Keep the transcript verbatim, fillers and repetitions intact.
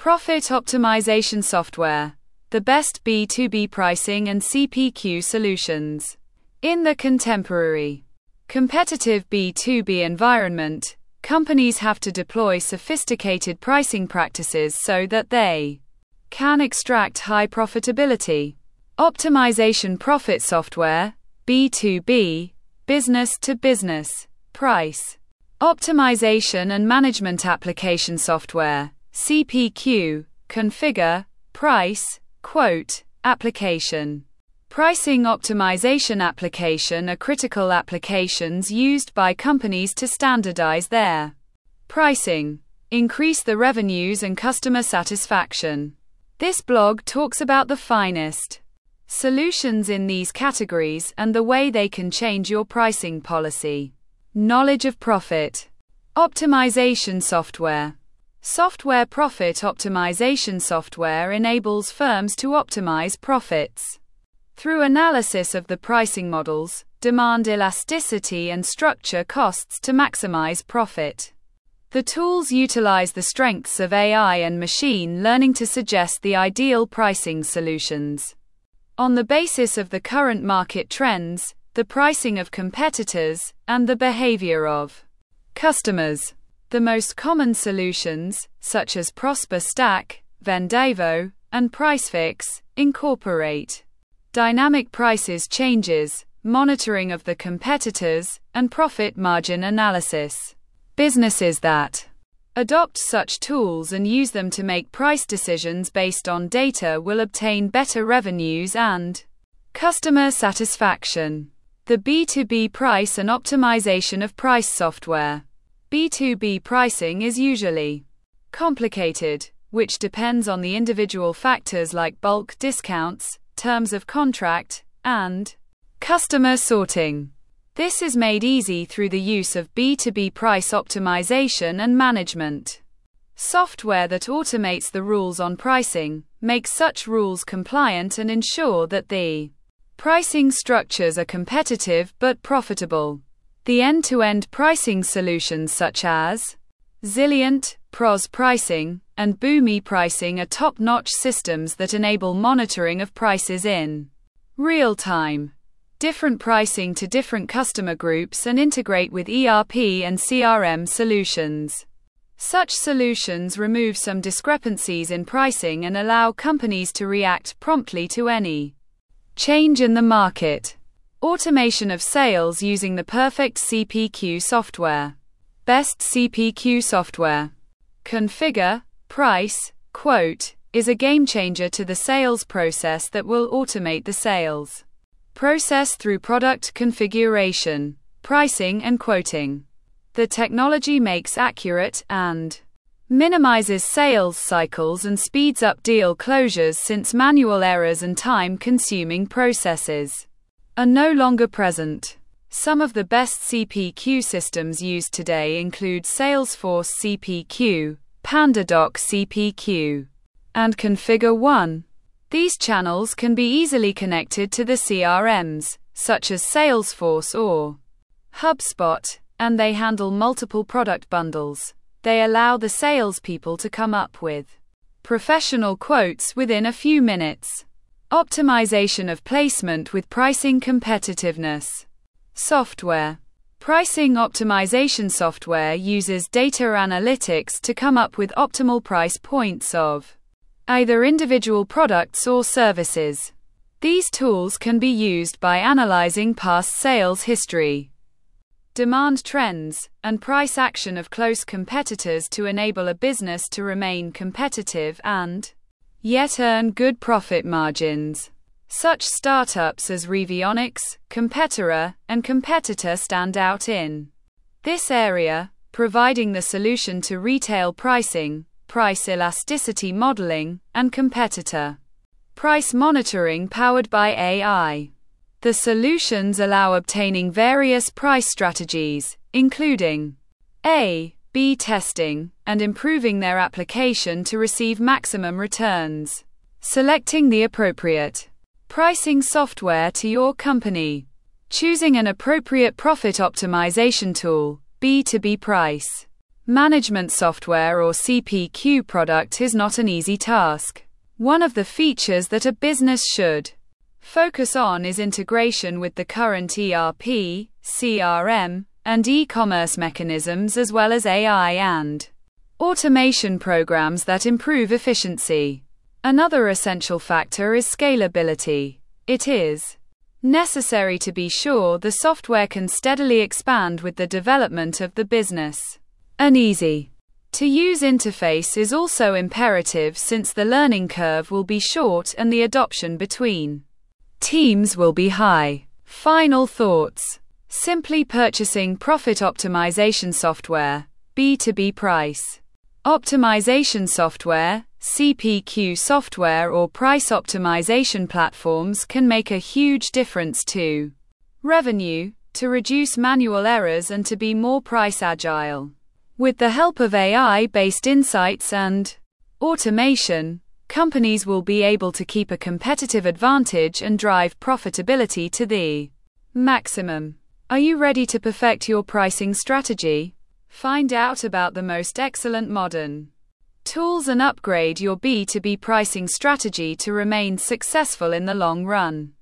Profit optimization software. The best B two B pricing and C P Q solutions. In the contemporary, competitive B two B environment, companies have to deploy sophisticated pricing practices so that they can extract high profitability. Optimization profit software, B two B, business to business, price optimization and management application software, C P Q, configure, price, quote, application. Pricing optimization application are critical applications used by companies to standardize their pricing, increase the revenues and customer satisfaction. This blog talks about the finest solutions in these categories and the way they can change your pricing policy. Knowledge of profit optimization software. Software profit optimization software enables firms to optimize profits through analysis of the pricing models, demand elasticity, and structure costs to maximize profit. The tools utilize the strengths of A I and machine learning to suggest the ideal pricing solutions. On the basis of the current market trends, the pricing of competitors, and the behavior of customers. The most common solutions, such as ProsperStack, Vendevo, and PriceFix, incorporate dynamic prices changes, monitoring of the competitors, and profit margin analysis. Businesses that adopt such tools and use them to make price decisions based on data will obtain better revenues and customer satisfaction. The B two B price and optimization of price software. B two B pricing is usually complicated, which depends on the individual factors like bulk discounts, terms of contract, and customer sorting. This is made easy through the use of B two B price optimization and management software that automates the rules on pricing, makes such rules compliant, and ensure that the pricing structures are competitive but profitable. The end-to-end pricing solutions such as Zilliant, Pros Pricing, and Boomi Pricing are top-notch systems that enable monitoring of prices in real time, different pricing to different customer groups, and integrate with E R P and C R M solutions. Such solutions remove some discrepancies in pricing and allow companies to react promptly to any change in the market. Automation of sales using the perfect C P Q software. Best C P Q software. Configure, price, quote, is a game changer to the sales process that will automate the sales process through product configuration, pricing, and quoting. The technology makes accurate and minimizes sales cycles and speeds up deal closures since manual errors and time-consuming processes are no longer present. Some of the best C P Q systems used today include Salesforce C P Q, PandaDoc C P Q, and Configure One. These channels can be easily connected to the C R Ms, such as Salesforce or HubSpot, and they handle multiple product bundles. They allow the salespeople to come up with professional quotes within a few minutes. Optimization of placement with pricing competitiveness. Software. Pricing optimization software uses data analytics to come up with optimal price points of either individual products or services. These tools can be used by analyzing past sales history, demand trends, and price action of close competitors to enable a business to remain competitive and yet earn good profit margins. Such startups as Revionix, Competera, and Competitor stand out in this area, providing the solution to retail pricing, price elasticity modeling, and competitor price monitoring powered by A I. The solutions allow obtaining various price strategies, including A B testing, and improving their application to receive maximum returns. Selecting the appropriate pricing software to your company. Choosing an appropriate profit optimization tool, B two B price Management software or C P Q product is not an easy task. One of the features that a business should focus on is integration with the current E R P, C R M, and e-commerce mechanisms, as well as A I and automation programs that improve efficiency. Another essential factor is scalability. It is necessary to be sure the software can steadily expand with the development of the business. An easy-to-use interface is also imperative, since the learning curve will be short and the adoption between teams will be high. Final thoughts. Simply purchasing profit optimization software, B two B price optimization software, C P Q software, or price optimization platforms can make a huge difference to revenue, to reduce manual errors, and to be more price agile. With the help of A I-based insights and automation, companies will be able to keep a competitive advantage and drive profitability to the maximum. Are you ready to perfect your pricing strategy? Find out about the most excellent modern tools and upgrade your B two B pricing strategy to remain successful in the long run.